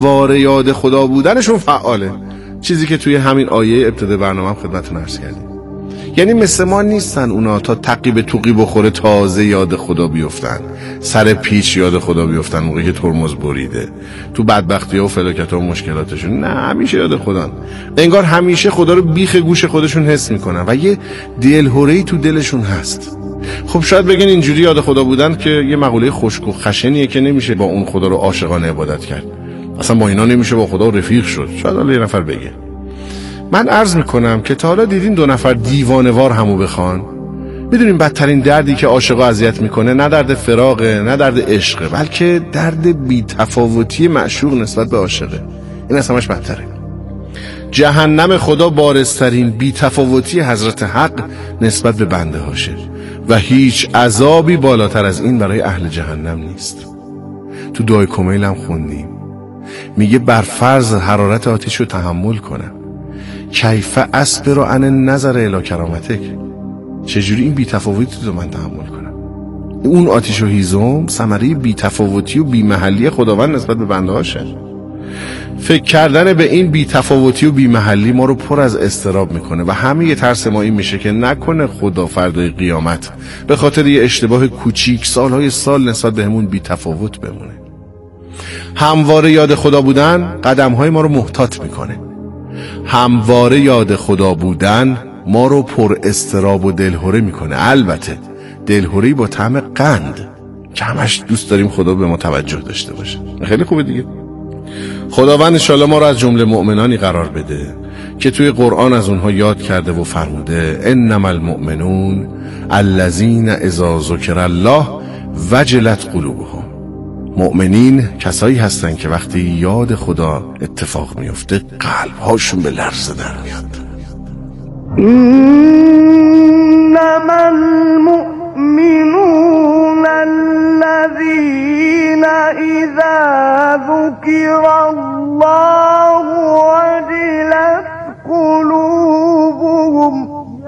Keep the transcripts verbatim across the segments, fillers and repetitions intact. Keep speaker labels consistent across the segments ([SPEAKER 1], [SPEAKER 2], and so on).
[SPEAKER 1] واره یاد خدا بودنشون فعاله، چیزی که توی همین آیه ابتدای برنامه هم خدمتتون عرض کردیم. یعنی مثل ما نیستن اونا تا تقی توقی بخوره تازه یاد خدا بیفتن، سر پیچ یاد خدا بیفتن موقعی که ترمز بریده، تو بدبختی ها و فلاکت ها و مشکلاتشون. نه، همیشه یاد خدا، انگار همیشه خدا رو بیخ گوش خودشون حس میکنن و یه دلهره‌ای تو دلشون هست. خب شاید بگین اینجوری یاد خدا بودن که یه مقوله خشک و خشنیه که نمیشه با اون خدا رو عاشقانه عبادت کرد، اصلا با اینا نمیشه با خدا رفیق شد. شاید حالا یه نفر بگه. من عرض میکنم که تا حالا دیدین دو نفر دیوانه‌وار همو بخوان؟ میدونین بدترین دردی که عاشقا اذیت میکنه نه درد فراقه، نه درد عشقه، بلکه درد بی‌تفاوتی معشوق نسبت به عاشقه. این از همش بدتره. جهنم خدا بارزترین بی‌تفاوتی حضرت حق نسبت به بنده هاشه و هیچ عذابی بالاتر از این برای اهل جهنم نیست. تو دعای کمیل هم خوندیم، میگه بر فرض حرارت آتش رو تحمل کنم، کیف اصبر عن النظر الی کرامتک، چجوری این بی‌تفاوتی رو من تحمل کنم؟ اون آتش و هیزم ثمره بی‌تفاوتی و بی‌محلی خداوند نسبت به بنده هاشه. فکر کردن به این بی‌تفاوتی و بی‌محلی ما رو پر از اضطراب میکنه و همه یه ترس ما این میشه که نکنه خدا فردای قیامت به خاطر یه اشتباه کوچیک سالهای سال نسبت به همون بی‌تفاوت بمونه. همواره یاد خدا بودن قدم‌های ما رو محتاط میکنه. همواره یاد خدا بودن ما رو پر اضطراب و دلهره میکنه. البته دلهره‌ای با طعم قند که همش دوست داریم خدا به ما توجه داشته باشه. خیلی خوبه دیگه. خداوند انشالله ما رو از جمله مؤمنانی قرار بده که توی قرآن از اونها یاد کرده و فرموده انما المؤمنون الذین اذا ذکر الله وجلت قلوبهم. مؤمنین کسایی هستن که وقتی یاد خدا اتفاق میفته قلبهاشون به لرزه در میاد.
[SPEAKER 2] انما المؤمنون الذين اذا ذكر الله وجلت قلوبهم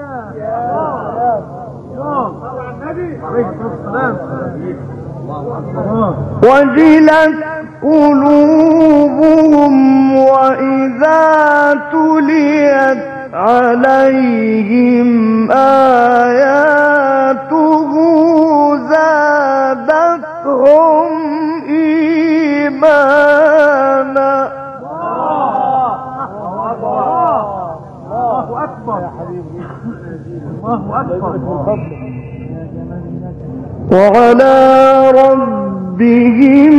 [SPEAKER 2] وجلت قلوبهم وإذا تليت عليهم آياته زادتهم إيمانا. الله أكبر يا حبيبي، الله أكبر. وعلى ربهم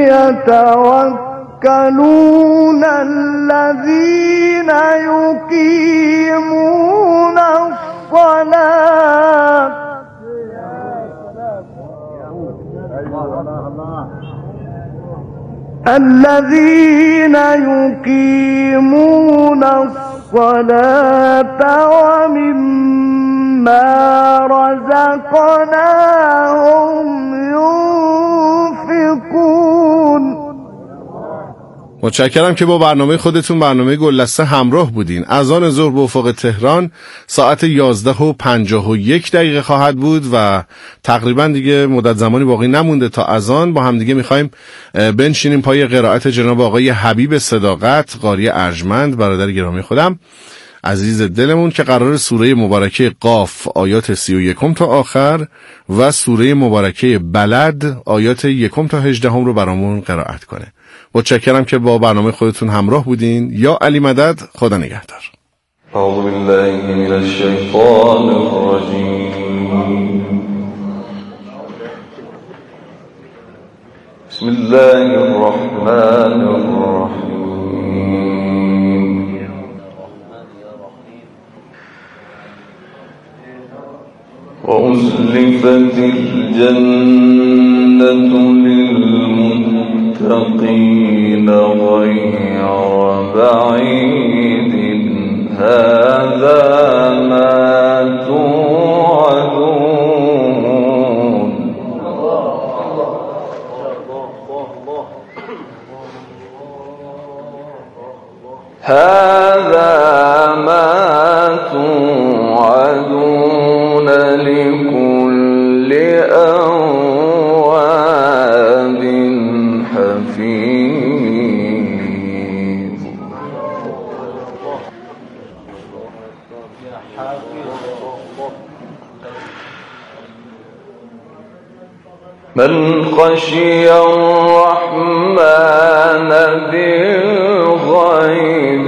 [SPEAKER 2] يتوكلون الذين يقيمون الصلاة الذين يقيمون الصلاة ومما رزقناهم ينفقون.
[SPEAKER 1] متشکرم که با برنامه خودتون برنامه گلدسته همراه بودین. اذان ظهر به افق تهران ساعت یازده و پنجاه و یک دقیقه خواهد بود و تقریبا دیگه مدت زمانی باقی نمونده تا اذان. با هم دیگه میخوایم بنشینیم پای قرائت جناب آقای حبیب صداقت قاری ارجمند برادر گرامی خودم عزیز دلمون که قرار سوره مبارکه قاف آیات سی و یکم تا آخر و سوره مبارکه بلد آیات یکم تا هجدهم رو برامون قرائت کنه. متشکرم که با برنامه خودتون همراه بودین. یا علی مدد. خدا نگهدار.
[SPEAKER 3] اعوذ بالله من الشیطان الرجیم. بسم الله الرحمن الرحیم. وأزلفت الجنة للمتقين غير بعيد هذا ما توعدون. هذا ما توعدون لكل أواب حفيظ. من خشي الرحمن بالغيب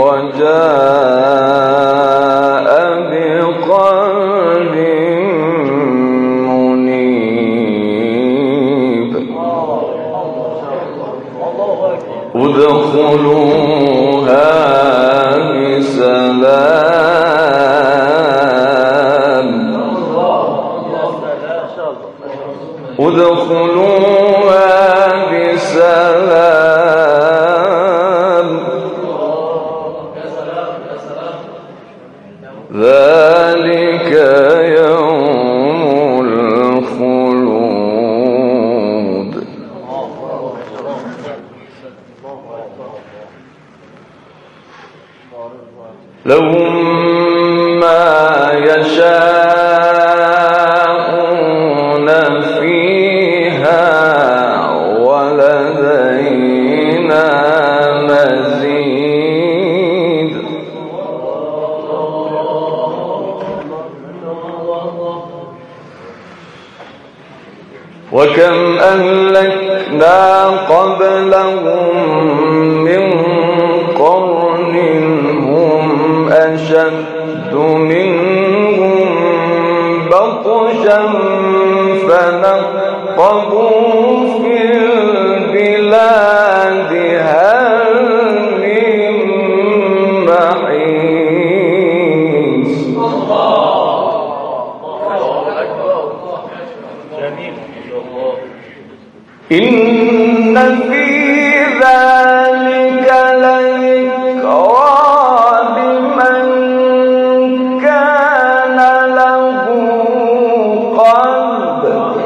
[SPEAKER 3] وجاء بقلب منيب ادخلوها بسلام ادخلوها بسلام ذلك يوم الخلود لهم ما يشاءون فيها ولدينا مزيد وكم أهلكنا قبلهم من قرن هم أشد منهم بطشا فنقبوا في البلاد هل من محيص إن في ذلك لذكرى لمن كان له قلب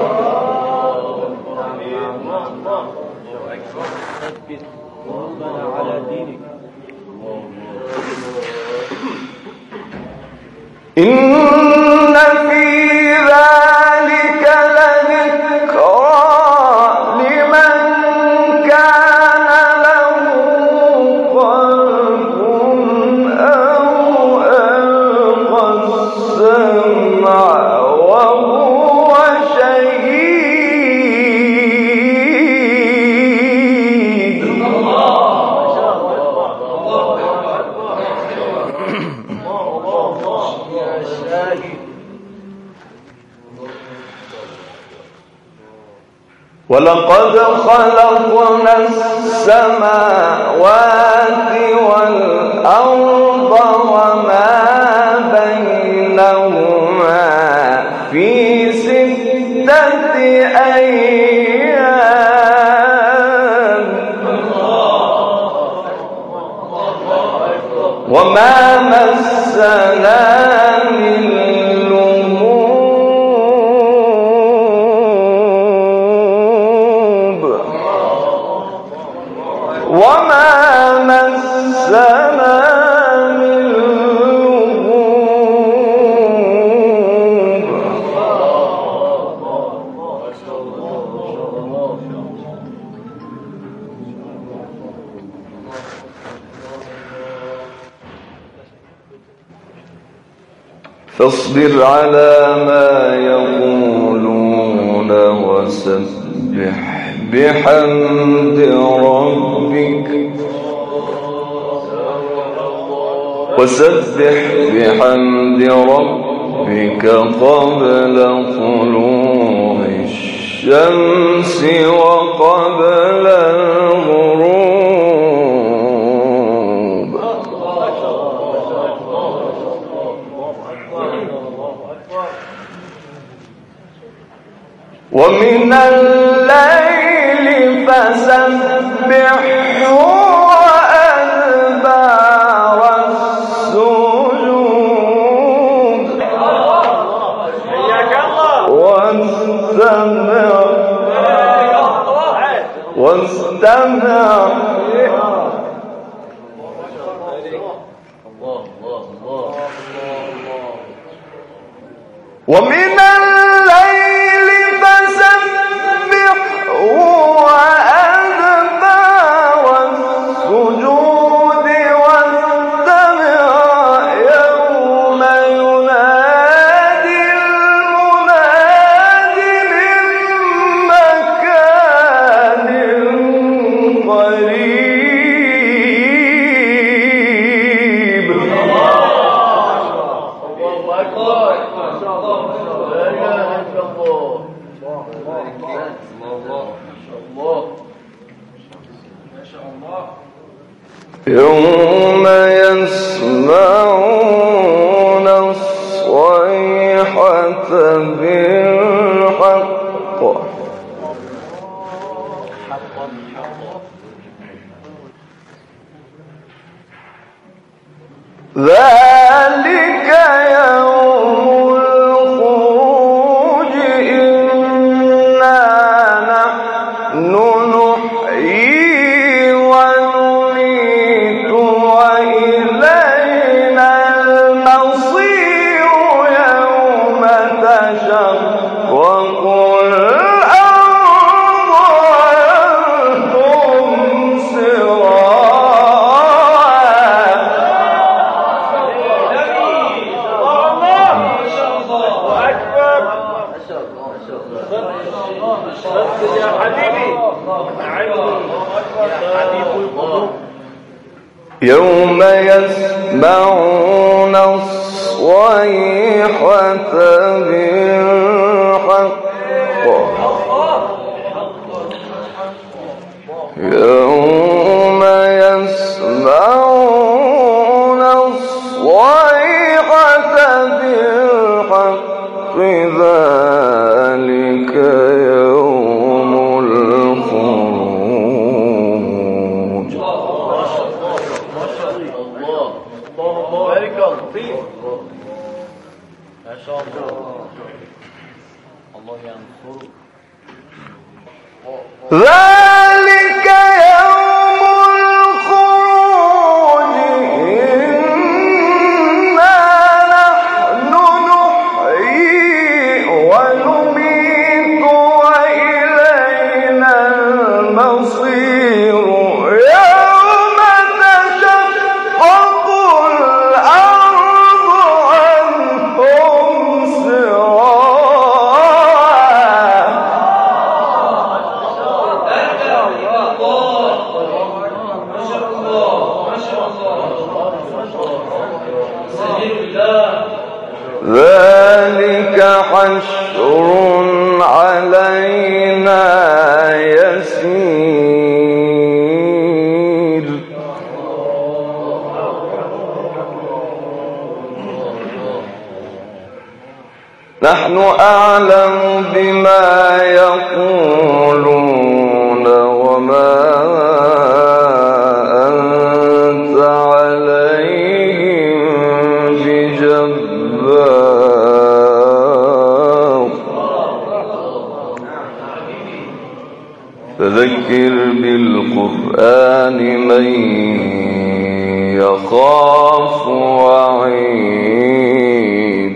[SPEAKER 3] إن في ذلك لذكرى لمن كان له قلب أو ألقى السمع وهو شهيد ولقد خلقنا السماوات والأرض وما بينهما في ستة أيام وما مسنا من لغوب وما مسنا من لغوب فاصبر على ما يقولون وسبح بحمد ربك وسبح بحمد ربك قبل طلوع الشمس وقبل الغروب ومن الليل فسبحه وأدبار السجود واستمع واستمع ومن الليل فسبحه وأدبار السجود واستمع يوم ينادي المناد من يوم يسمعون الصيحة بالحق ذلك يوم الخروج إنا نحن نحيي ونميت وإلينا المصير يوم تشقق الأرض عنهم
[SPEAKER 2] يا حبيبي
[SPEAKER 3] يوم يسمعون الصيحة بالحق يوم يسمعون الصيحة بالحق ذلك يوم الخروج.
[SPEAKER 2] بارك الله فيك ما شاء الله الله ينصرك.
[SPEAKER 3] ذلك يوم الخروج إنا نحن نحيي ونميت وإلينا المصير يوم تشقق الأرض عنهم ذلك حشر علينا يسير. نحن أعلم بما يقولون وما أنت عليهم بجبار فذكر بالقرآن من يخاف وعيد.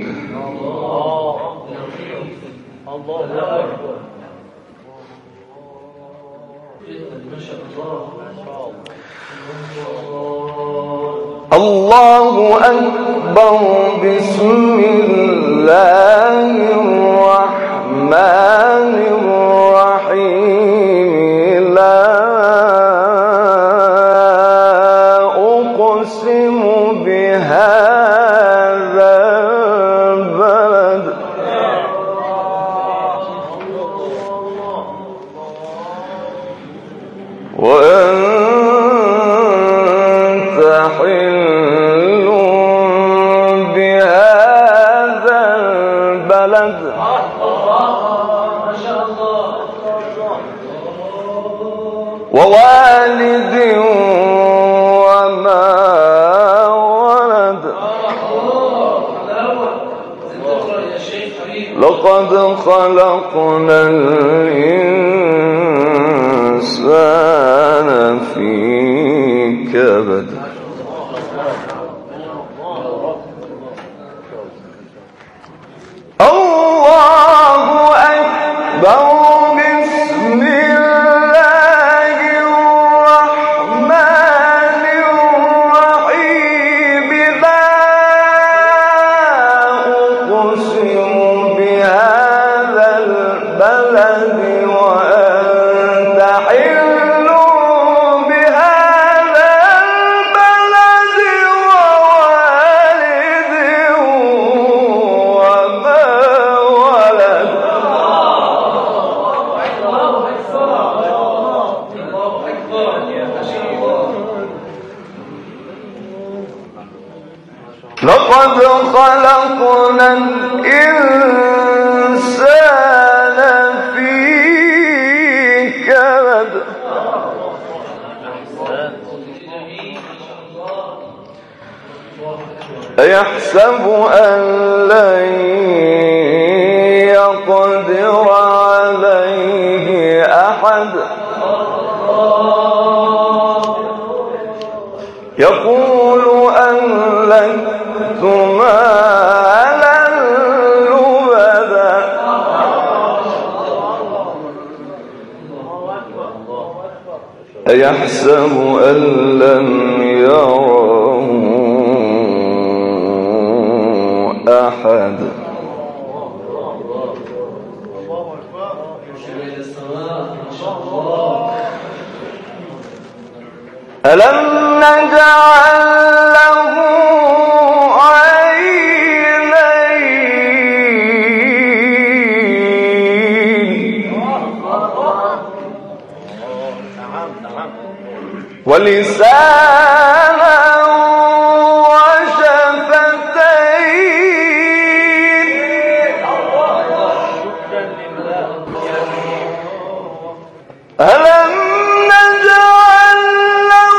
[SPEAKER 3] الله أكبر. بسم الله الرحمن الرحيم. لا أقسم بهذا البلد وأنت حل بهذا البلد ووالد وما ولد لقد خلقنا الإنسان في كبد. الله أكبر. بسم الله الرحمن الرحيم. لا أقسم بهذا البلد وأنت حل بهذا لقد خلقنا الإنسان في كبد أيحسب أن لن يقدر عليه أحد يقول أهلكت مالا لبدا أيحسب أن لم يره أحد ألم نجعل له عينين ولسانا وشفتين ألم نجعل له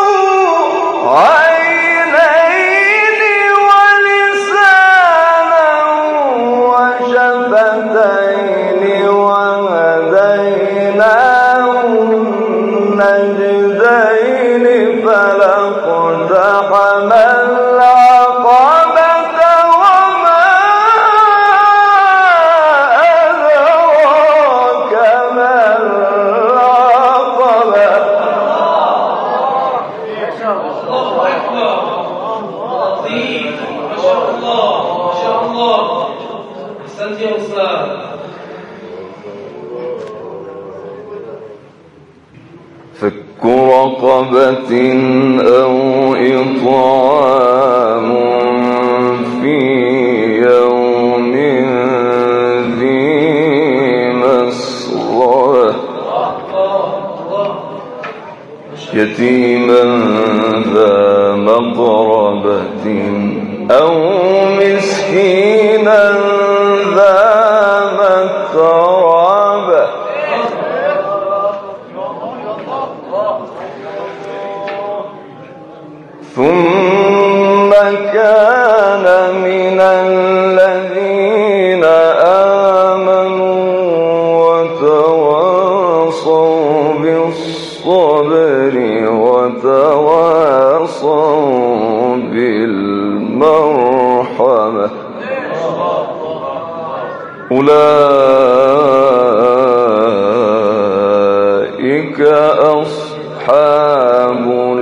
[SPEAKER 3] عينين ولسانا وشفتين وهديناه النجدين فلاقتحم العقبة وما أدراك ما العقبة فك رقبة أو إطعام في يوم ذي مسغبة يتيما ذا مقربة أو مسكينا ذا متربة ثم كان من الذين آمنوا وتواصوا بالصبر وتواصوا بالمرحمة أولئك أصحاب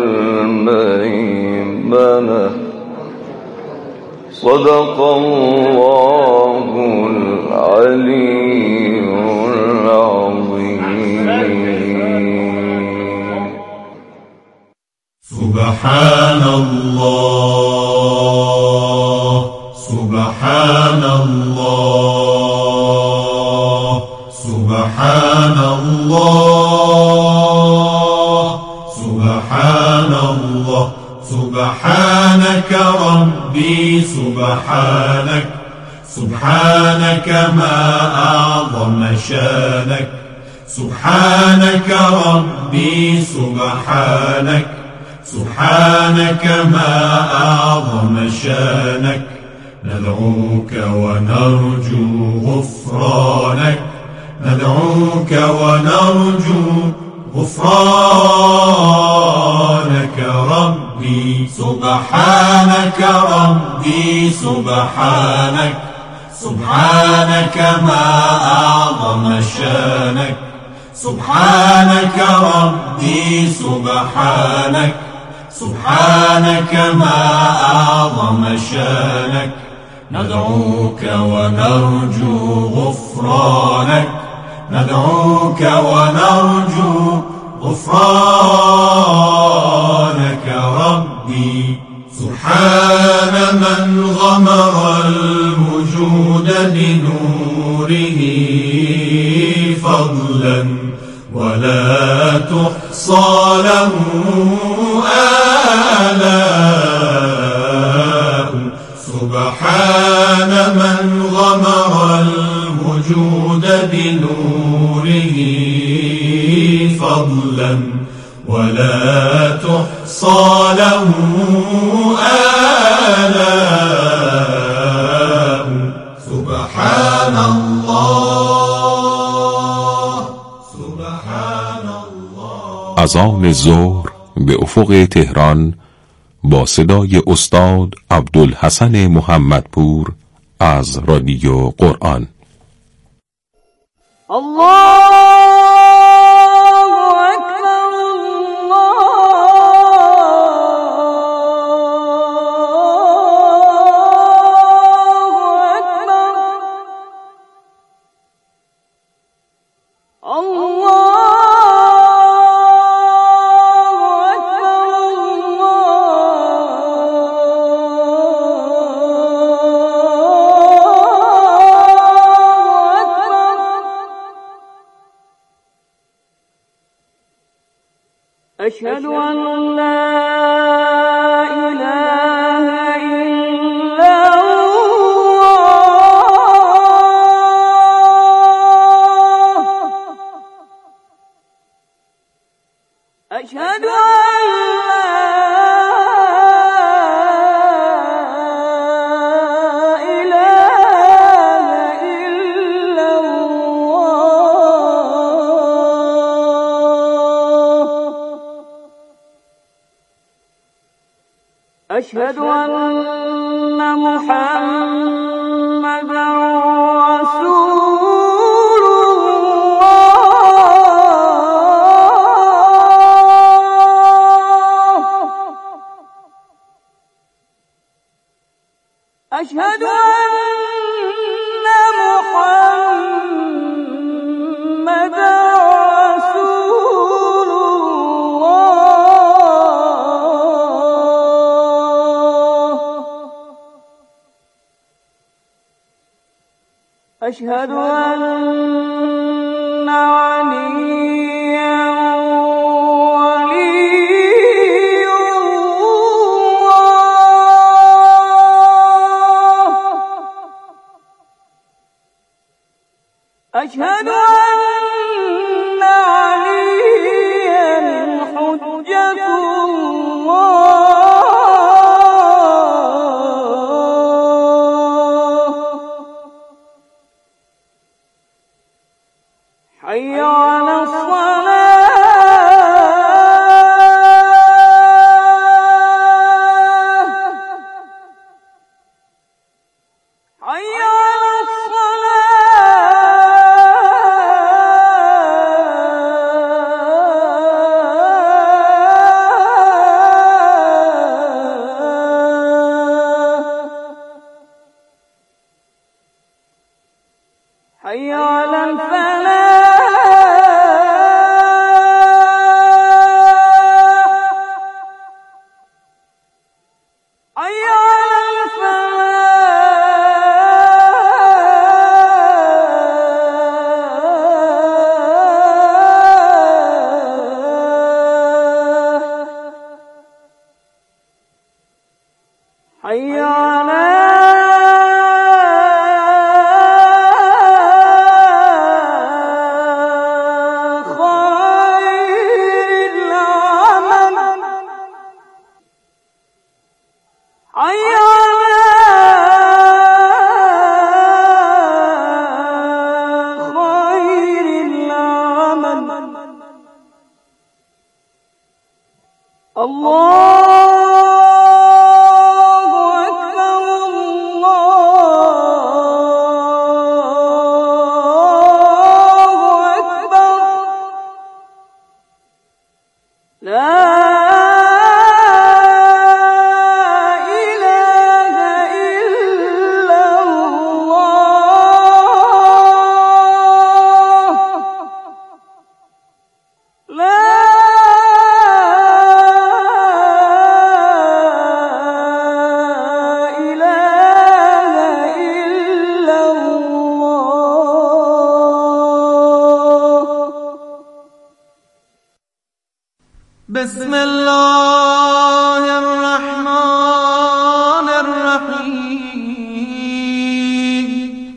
[SPEAKER 3] الميمنة صدق الله العلي العظيم.
[SPEAKER 4] سبحان الله سبحان الله سبحان الله سبحان الله سبحانك ربي سبحانك سبحانك ما أعظم شانك سبحانك ربي سبحانك سبحانك ما أعظم شانك ندعوك ونرجو غفرانك ندعوك ونرجو غفرانك ربي سبحانك ربي سبحانك سبحانك ما أعظم شانك سبحانك ربي سبحانك سبحانك ما أعظم شانك ندعوك ونرجو غفرانك ندعوك ونرجو غفرانك ربي سبحان من غمر الوجود بنوره فضلا ولا تحصى له آلاء فضلا ولا تحصى له آلاء. سبحان الله سبحان الله.
[SPEAKER 5] اذان ظهر به افق تهران با صدای استاد عبدالحسن محمدپور از رادیو قرآن.
[SPEAKER 2] الله أشهد أن لا إله إلا الله. أشهد أن أشهد أن محمدا رسول الله. أشهد أن محمدا أشهد أن عليا ولي الله. أشهد أن عليا حجة الله. حي على الصلاة. حي على الصلاة. حي على الفلاح. حي على خير العمل. حي على خير العمل. الله بسم الله الرحمن الرحيم.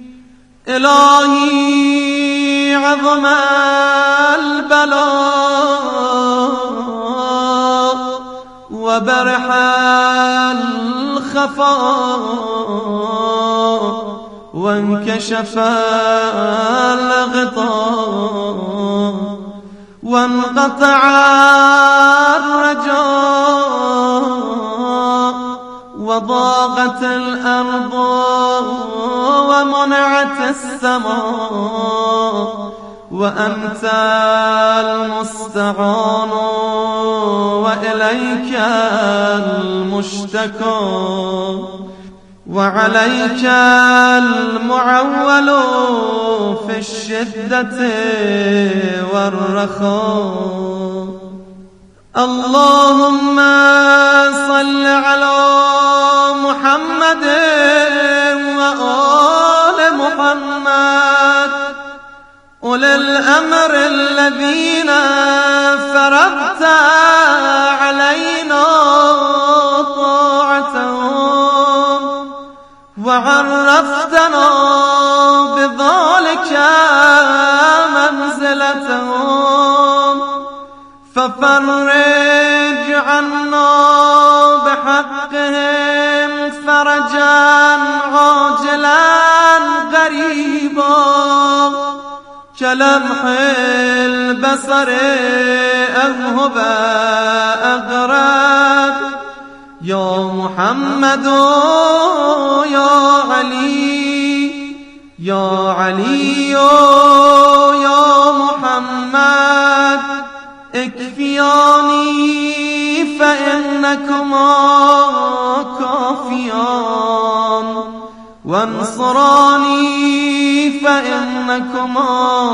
[SPEAKER 2] إلهي عظم البلاء
[SPEAKER 6] وبرح الخفاء وانكشف الغطاء وانقطع الرجاء وضاقت الأرض ومنعت السماء وأنت المستعان وإليك المشتكى وعليك المعول في الشدة والرخاء. اللهم صل على محمد وآل محمد أولي الأمر الذين فرضت علينا طاعتهم وعرفتنا بذلك منزلتهم، ففرج عنا بحقهم فرجا عاجلا غريبا كلمح البصر أذهب أغرب. يا محمد يا علي يا علي يا محمد اكفياني فإنكما كافيان وانصراني فإنكما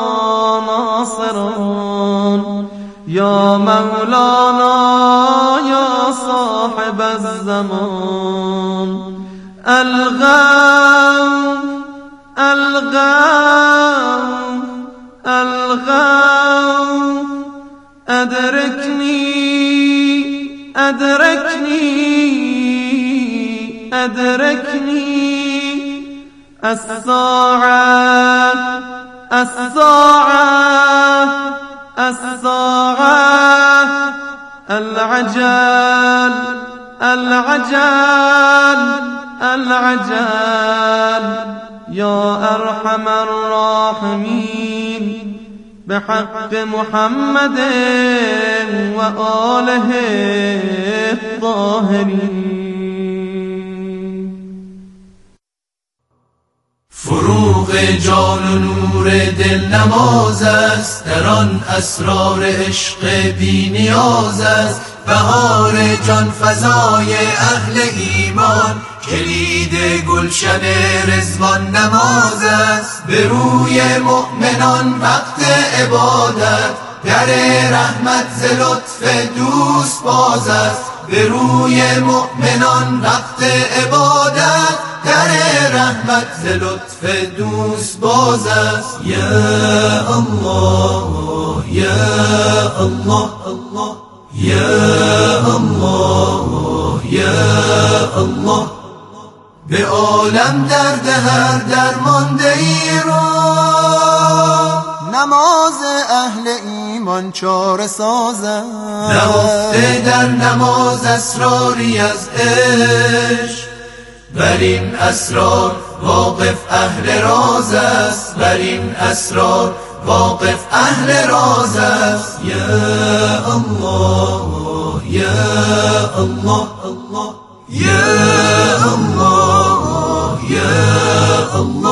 [SPEAKER 6] ناصرون. يا مولانا يا صاحب الزمان الغوث الغوث الغوث أدركني أدركني أدركني الساعة الساعة الساعة العجل العجل العجل. يا أرحم الراحمين بحق محمد وآله الطاهرين.
[SPEAKER 4] فروغ جان و نور دل نماز است، در آن اسرار عشق بی نیاز است. بهار جان فضای اهل ایمان، کلید گلشن رضوان نماز است. به روی مؤمنان وقت عبادت، در رحمت ز لطف دوست باز است. به روی مؤمنان وقت عبادت، در رحمت ز لطف دوست باز است. یا الله یا الله الله یا الله یا الله. به عالم درد هر درمانده ای را، نماز اهل ایمان چاره ساز است. نهفته در نماز اسراری از عشق، بر این اسرار واقف اهل راز است. بر این اسرار واقف اهل راز است. یا الله یا الله الله یا الله یا الله.